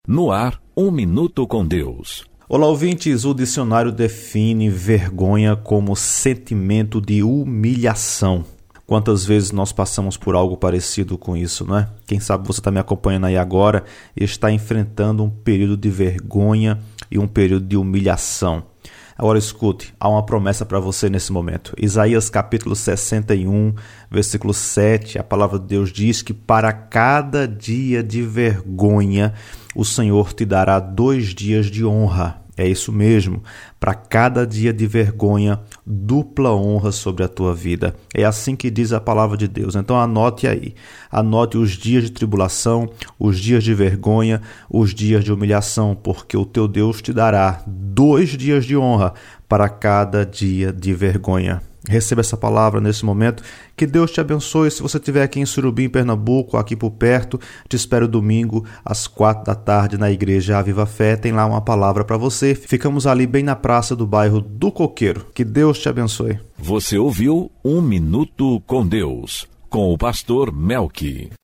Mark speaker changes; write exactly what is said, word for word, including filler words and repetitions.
Speaker 1: No ar, um minuto com Deus.
Speaker 2: Olá, ouvintes. O dicionário define vergonha como sentimento de humilhação. Quantas vezes nós passamos por algo parecido com isso, não é? Quem sabe você está me acompanhando aí agora e está enfrentando um período de vergonha e um período de humilhação. Agora escute, há uma promessa para você nesse momento. Isaías capítulo sessenta e um, versículo sete, a palavra de Deus diz que para cada dia de vergonha o Senhor te dará dois dias de honra. É isso mesmo, para cada dia de vergonha, dupla honra sobre a tua vida. É assim que diz a palavra de Deus. Então anote aí, anote os dias de tribulação, os dias de vergonha, os dias de humilhação, porque o teu Deus te dará dois dias de honra para cada dia de vergonha. Receba essa palavra nesse momento. Que Deus te abençoe. Se você estiver aqui em Surubim, Pernambuco, aqui por perto, te espero domingo às quatro da tarde na igreja Aviva Fé. Tem lá uma palavra para você. Ficamos ali bem na praça do bairro do Coqueiro. Que Deus te abençoe.
Speaker 1: Você ouviu Um Minuto com Deus, com o pastor Melqui.